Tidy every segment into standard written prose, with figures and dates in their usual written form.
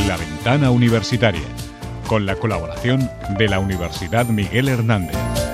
La Ventana Universitaria, con la colaboración de la Universidad Miguel Hernández.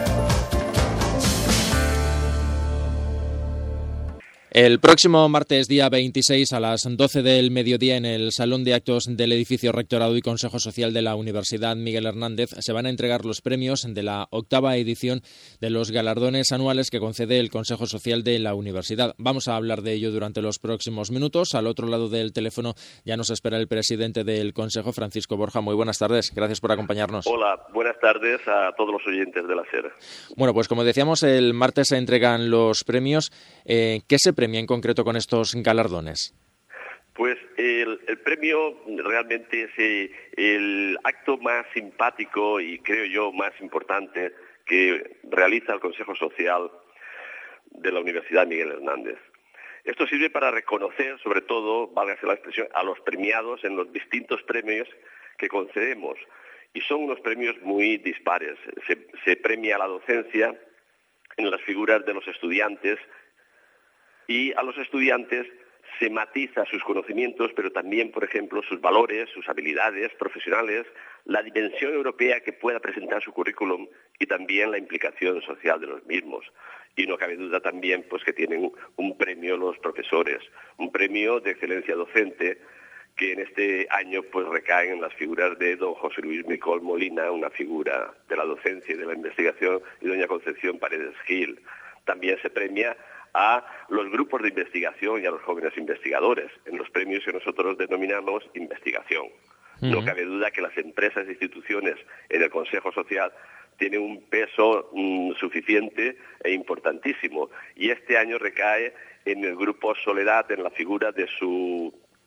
El próximo martes, día 26, a las 12 del mediodía, en el Salón de Actos del edificio Rectorado y Consejo Social de la Universidad Miguel Hernández, se van a entregar los premios de la 8ª edición de los galardones anuales que concede el Consejo Social de la Universidad. Vamos a hablar de ello durante los próximos minutos. Al otro lado del teléfono ya nos espera el presidente del Consejo, Francisco Borja. Muy buenas tardes. Gracias por acompañarnos. Hola, buenas tardes a todos los oyentes de la SER. Bueno, pues como decíamos, el martes se entregan los premios. ¿Qué se premia en concreto con estos galardones? Pues el premio realmente es el acto más simpático y creo yo más importante que realiza el Consejo Social de la Universidad Miguel Hernández. Esto sirve para reconocer, sobre todo, válgase la expresión, a los premiados en los distintos premios que concedemos. Y son unos premios muy dispares. Se premia a la docencia en las figuras de los estudiantes, y a los estudiantes se matiza sus conocimientos, pero también, por ejemplo, sus valores, sus habilidades profesionales, la dimensión europea que pueda presentar su currículum y también la implicación social de los mismos. Y no cabe duda también pues que tienen un premio los profesores, un premio de excelencia docente que en este año pues recae en las figuras de don José Luis Micol Molina, una figura de la docencia y de la investigación, y doña Concepción Paredes Gil. También se premia a los grupos de investigación y a los jóvenes investigadores, en los premios que nosotros denominamos investigación. No cabe duda que las empresas e instituciones en el Consejo Social tienen un peso suficiente e importantísimo, y este año recae en el grupo Soledad, en la figura de su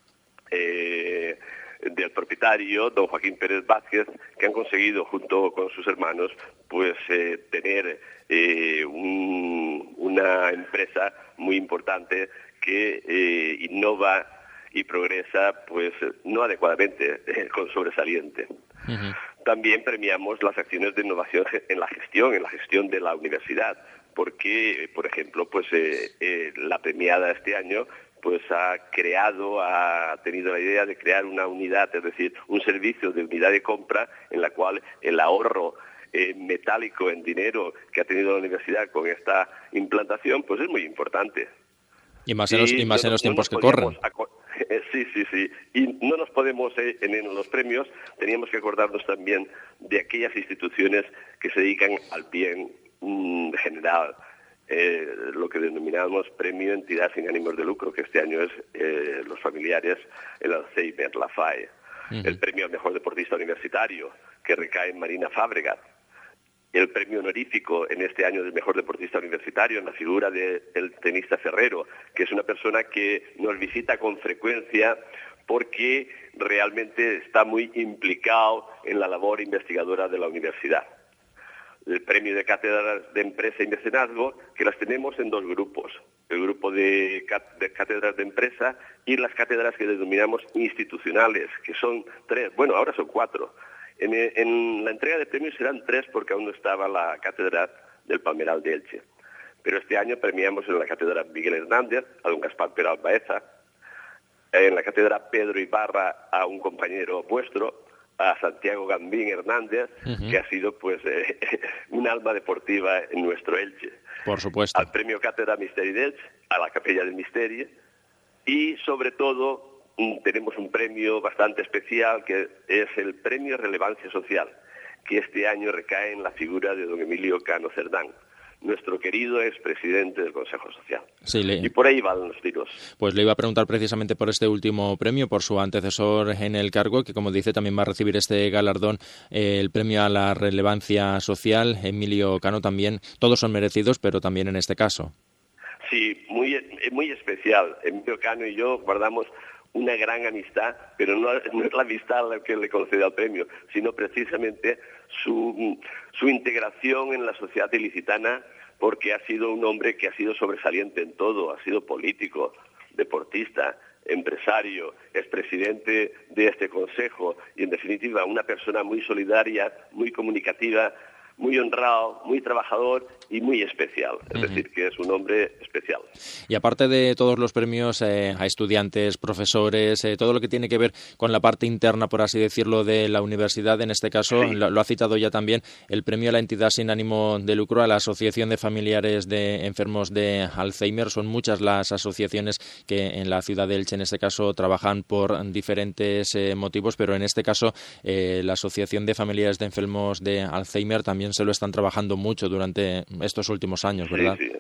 del propietario, don Joaquín Pérez Vázquez, que han conseguido, junto con sus hermanos, pues tener una empresa muy importante que innova y progresa, pues no adecuadamente, con sobresaliente. También premiamos las acciones de innovación en la gestión de la universidad, porque, por ejemplo, pues la premiada este año pues ha tenido la idea de crear una unidad, es decir, un servicio de unidad de compra en la cual el ahorro metálico en dinero que ha tenido la universidad con esta implantación, pues es muy importante. Y más en los tiempos que corren. Sí. Y no nos podemos, en los premios, teníamos que acordarnos también de aquellas instituciones que se dedican al bien general, lo que denominamos Premio Entidad Sin Ánimos de Lucro, que este año es los familiares, el Alzheimer, la FAE. El Premio al Mejor Deportista Universitario, que recae en Marina Fábregas. El premio honorífico en este año del Mejor Deportista Universitario, en la figura del tenista Ferrero, que es una persona que nos visita con frecuencia porque realmente está muy implicado en la labor investigadora de la universidad. El premio de cátedras de empresa y mecenazgo, que las tenemos en dos grupos: el grupo de cátedras de empresa y las cátedras que denominamos institucionales, que son 3, bueno, ahora son 4. En la entrega de premios serán 3 porque aún no estaba la cátedra del Palmeral de Elche. Pero este año premiamos en la cátedra Miguel Hernández a don Gaspar Peral Baeza, en la cátedra Pedro Ibarra a un compañero vuestro, a Santiago Gambín Hernández, que ha sido pues un alma deportiva en nuestro Elche. Por supuesto. Al premio Cátedra Misteri d'Elche, a la Capella del Misteri, y sobre todo tenemos un premio bastante especial que es el Premio Relevancia Social, que este año recae en la figura de don Emilio Cano Cerdán, nuestro querido expresidente del Consejo Social. Sí, y por ahí van los tiros. Pues le iba a preguntar precisamente por este último premio, por su antecesor en el cargo, que como dice también va a recibir este galardón, el premio a la relevancia social, Emilio Cano también. Todos son merecidos, pero también en este caso. Sí, muy especial. Emilio Cano y yo guardamos una gran amistad, pero no es la amistad la que le concede el premio, sino precisamente su integración en la sociedad ilicitana, porque ha sido un hombre que ha sido sobresaliente en todo, ha sido político, deportista, empresario, expresidente de este consejo y, en definitiva, una persona muy solidaria, muy comunicativa, muy honrado, muy trabajador y muy especial. Es decir, que es un hombre especial. Y aparte de todos los premios a estudiantes, profesores, todo lo que tiene que ver con la parte interna, por así decirlo, de la universidad, en este caso, sí, lo ha citado ya también, el premio a la entidad sin ánimo de lucro, a la Asociación de Familiares de Enfermos de Alzheimer. Son muchas las asociaciones que en la ciudad de Elche, en este caso, trabajan por diferentes motivos, pero en este caso la Asociación de Familiares de Enfermos de Alzheimer también se lo están trabajando mucho durante estos últimos años, ¿verdad? Sí.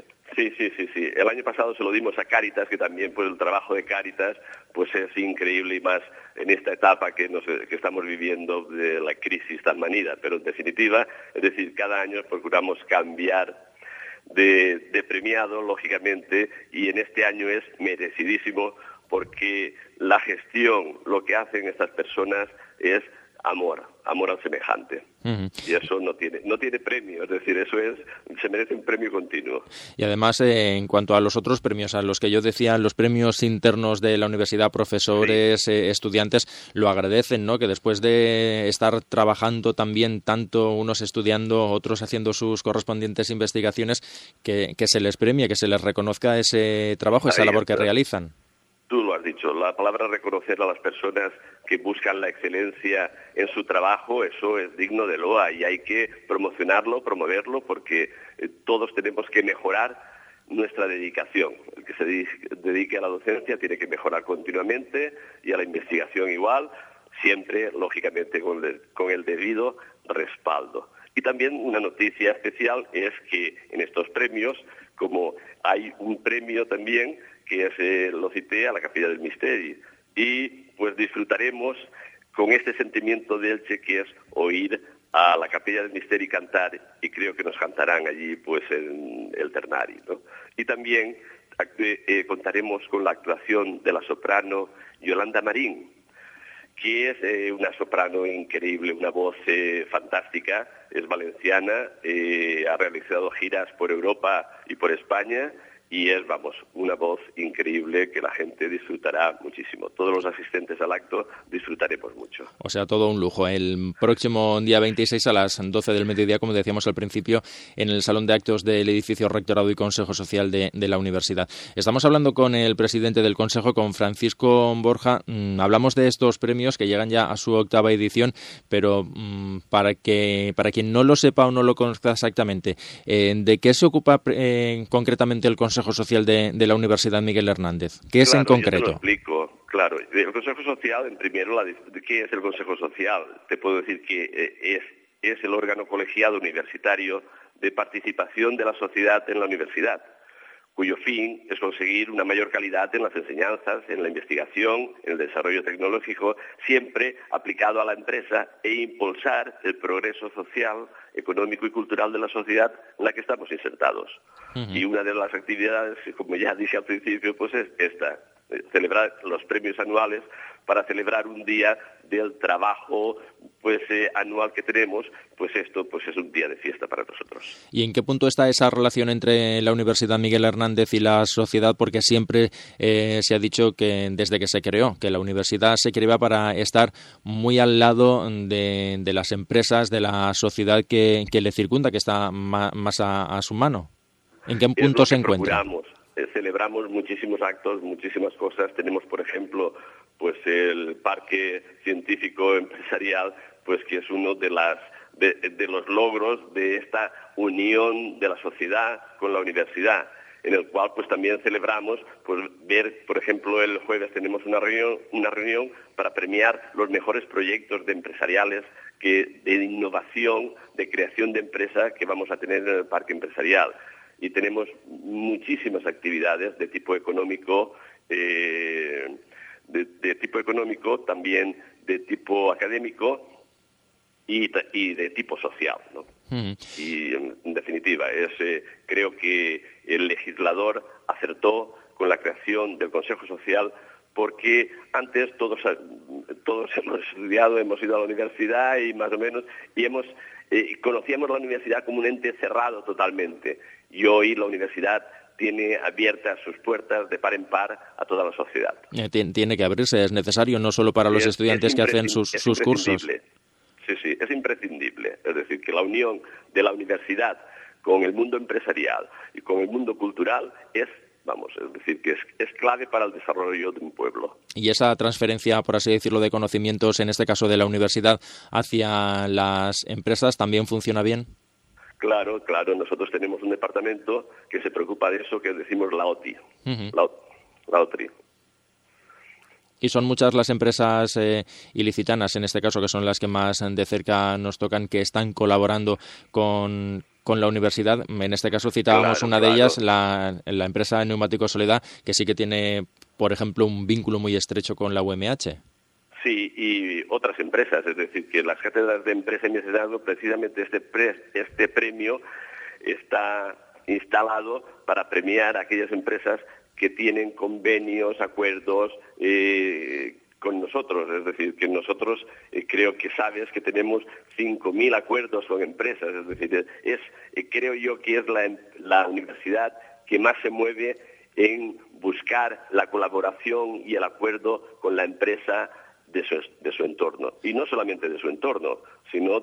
El año pasado se lo dimos a Cáritas, que también pues el trabajo de Cáritas pues es increíble, y más en esta etapa que estamos viviendo de la crisis tan manida. Pero en definitiva, es decir, cada año procuramos cambiar de premiado, lógicamente, y en este año es merecidísimo porque la gestión, lo que hacen estas personas es amor al semejante. Y eso no tiene premio, es decir, se merece un premio continuo. Y además, en cuanto a los otros premios, a los que yo decía, los premios internos de la universidad, profesores, estudiantes, lo agradecen, ¿no? Que después de estar trabajando también tanto, unos estudiando, otros haciendo sus correspondientes investigaciones, que se les premie, que se les reconozca ese trabajo, esa labor que realizan. Tú lo has dicho, la palabra reconocer a las personas que buscan la excelencia en su trabajo, eso es digno de loa y hay que promocionarlo, promoverlo, porque todos tenemos que mejorar nuestra dedicación. El que se dedique a la docencia tiene que mejorar continuamente y a la investigación igual, siempre, lógicamente, con el debido respaldo. Y también una noticia especial es que en estos premios, como hay un premio también que lo cité, a la Capilla del Misteri, y pues disfrutaremos con este sentimiento de Elche, que es oír a la Capilla del Misteri cantar, y creo que nos cantarán allí pues en el ternario, ¿no? Y también contaremos con la actuación de la soprano Yolanda Marín, que es una soprano increíble, una voz fantástica, es valenciana, ha realizado giras por Europa y por España, y es, una voz increíble que la gente disfrutará muchísimo. Todos los asistentes al acto disfrutaremos mucho. O sea, todo un lujo. El próximo día 26 a las 12 del mediodía, como decíamos al principio, en el Salón de Actos del edificio Rectorado y Consejo Social de la Universidad. Estamos hablando con el presidente del Consejo, con Francisco Borja. Hablamos de estos premios que llegan ya a su 8ª edición, pero para quien no lo sepa o no lo conozca exactamente, ¿de qué se ocupa concretamente el Consejo Social de la Universidad Miguel Hernández? ¿Qué es en concreto? Yo te lo explico, claro. El Consejo Social, en primero, ¿qué es el Consejo Social? Te puedo decir que es el órgano colegiado universitario de participación de la sociedad en la universidad, cuyo fin es conseguir una mayor calidad en las enseñanzas, en la investigación, en el desarrollo tecnológico, siempre aplicado a la empresa, e impulsar el progreso social, económico y cultural de la sociedad en la que estamos insertados. Y una de las actividades, como ya dije al principio, pues es esta, celebrar los premios anuales para celebrar un día del trabajo anual que tenemos, pues esto pues es un día de fiesta para nosotros. ¿Y en qué punto está esa relación entre la Universidad Miguel Hernández y la sociedad? Porque siempre se ha dicho que desde que se creó, que la universidad se creaba para estar muy al lado de las empresas, de la sociedad que le circunda, que está más a su mano. ¿En qué punto se encuentra? Celebramos muchísimos actos, muchísimas cosas. Tenemos, por ejemplo, pues el Parque Científico Empresarial, pues que es uno de los logros de esta unión de la sociedad con la universidad, en el cual pues también celebramos pues ver, por ejemplo, el jueves tenemos una reunión para premiar los mejores proyectos empresariales de innovación, de creación de empresa que vamos a tener en el Parque Empresarial. Y tenemos muchísimas actividades de tipo económico, también de tipo académico y de tipo social, ¿no? Y en definitiva, creo que el legislador acertó con la creación del Consejo Social, porque antes todos hemos estudiado, hemos ido a la universidad y más o menos, y conocíamos la universidad como un ente cerrado totalmente. Y hoy la universidad tiene abiertas sus puertas de par en par a toda la sociedad. Tiene que abrirse, es necesario, no solo para los estudiantes que hacen sus cursos. Sí, es imprescindible. Es decir, que la unión de la universidad con el mundo empresarial y con el mundo cultural es decir, que es clave para el desarrollo de un pueblo. Y esa transferencia, por así decirlo, de conocimientos, en este caso de la universidad, hacia las empresas, ¿también funciona bien? Claro. Nosotros tenemos un departamento que se preocupa de eso, que decimos la OTI. La OTRI. Y son muchas las empresas ilicitanas, en este caso, que son las que más de cerca nos tocan, que están colaborando con la universidad. En este caso citábamos una de ellas, la empresa Neumáticos Soledad, que sí que tiene, por ejemplo, un vínculo muy estrecho con la UMH. Sí, y otras empresas, es decir, que las cátedras de empresa y mecenazgo, precisamente este premio está instalado para premiar a aquellas empresas que tienen convenios, acuerdos con nosotros. Es decir, que nosotros creo que sabes que tenemos 5.000 acuerdos con empresas. Es decir, creo yo que es la universidad que más se mueve en buscar la colaboración y el acuerdo con la empresa de su entorno. Y no solamente de su entorno, sino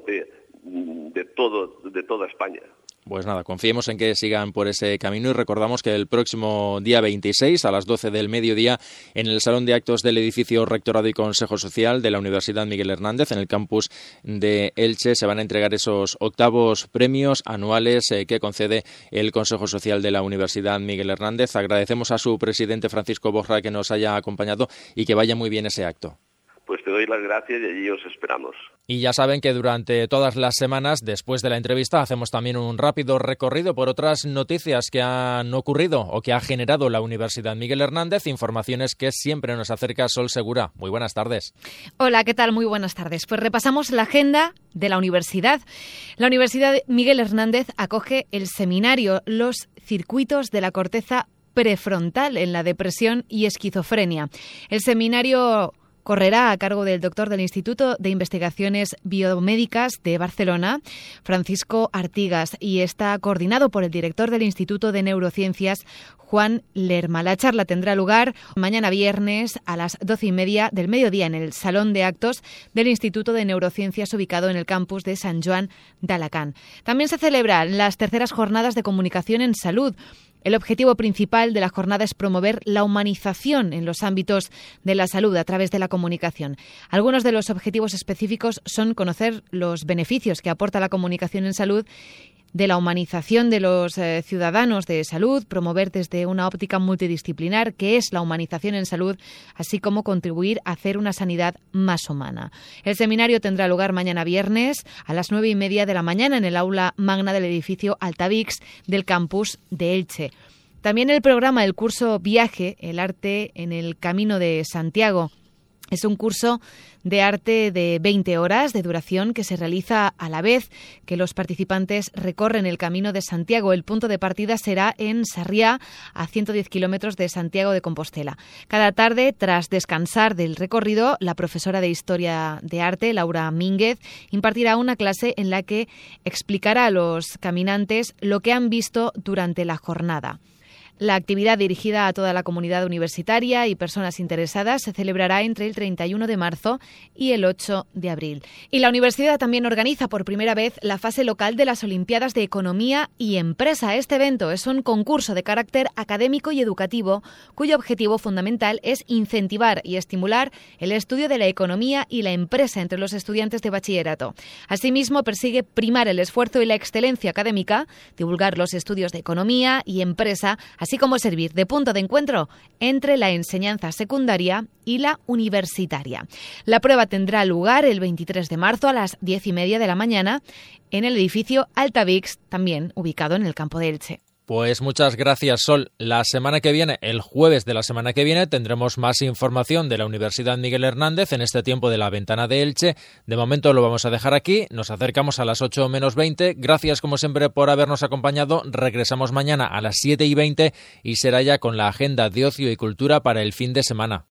de toda España. Pues nada, confiemos en que sigan por ese camino y recordamos que el próximo día 26 a las 12 del mediodía en el Salón de Actos del edificio Rectorado y Consejo Social de la Universidad Miguel Hernández en el campus de Elche se van a entregar esos 8º premios anuales que concede el Consejo Social de la Universidad Miguel Hernández. Agradecemos a su presidente Francisco Borja que nos haya acompañado y que vaya muy bien ese acto. Pues te doy las gracias y allí os esperamos. Y ya saben que durante todas las semanas, después de la entrevista, hacemos también un rápido recorrido por otras noticias que han ocurrido o que ha generado la Universidad Miguel Hernández, informaciones que siempre nos acerca Sol Segura. Muy buenas tardes. Hola, ¿qué tal? Muy buenas tardes. Pues repasamos la agenda de la universidad. La Universidad Miguel Hernández acoge el seminario Los circuitos de la corteza prefrontal en la depresión y esquizofrenia. El seminario correrá a cargo del doctor del Instituto de Investigaciones Biomédicas de Barcelona, Francisco Artigas, y está coordinado por el director del Instituto de Neurociencias, Juan Lerma. La charla tendrá lugar mañana viernes a las 12:30 del mediodía en el Salón de Actos del Instituto de Neurociencias ubicado en el campus de Sant Joan d'Alacant. También se celebran las terceras jornadas de comunicación en salud. El objetivo principal de la jornada es promover la humanización en los ámbitos de la salud a través de la comunicación. Algunos de los objetivos específicos son conocer los beneficios que aporta la comunicación en salud, de la humanización de los ciudadanos de salud, promover desde una óptica multidisciplinar qué es la humanización en salud, así como contribuir a hacer una sanidad más humana. El seminario tendrá lugar mañana viernes a las 9:30 de la mañana en el aula magna del edificio Altavix del campus de Elche. También el programa del curso Viaje, el arte en el Camino de Santiago. Es un curso de arte de 20 horas de duración que se realiza a la vez que los participantes recorren el Camino de Santiago. El punto de partida será en Sarriá, a 110 kilómetros de Santiago de Compostela. Cada tarde, tras descansar del recorrido, la profesora de Historia de Arte, Laura Mínguez, impartirá una clase en la que explicará a los caminantes lo que han visto durante la jornada. La actividad dirigida a toda la comunidad universitaria y personas interesadas se celebrará entre el 31 de marzo y el 8 de abril. Y la universidad también organiza por primera vez la fase local de las Olimpiadas de Economía y Empresa. Este evento es un concurso de carácter académico y educativo cuyo objetivo fundamental es incentivar y estimular el estudio de la economía y la empresa entre los estudiantes de bachillerato. Asimismo, persigue primar el esfuerzo y la excelencia académica, divulgar los estudios de economía y empresa, así como servir de punto de encuentro entre la enseñanza secundaria y la universitaria. La prueba tendrá lugar el 23 de marzo a las 10:30 de la mañana en el edificio Altavix, también ubicado en el campo de Elche. Pues muchas gracias, Sol. La semana que viene, el jueves de la semana que viene, tendremos más información de la Universidad Miguel Hernández en este tiempo de la ventana de Elche. De momento lo vamos a dejar aquí. Nos acercamos a las 8 menos 20. Gracias, como siempre, por habernos acompañado. Regresamos mañana a las 7:20 y será ya con la agenda de ocio y cultura para el fin de semana.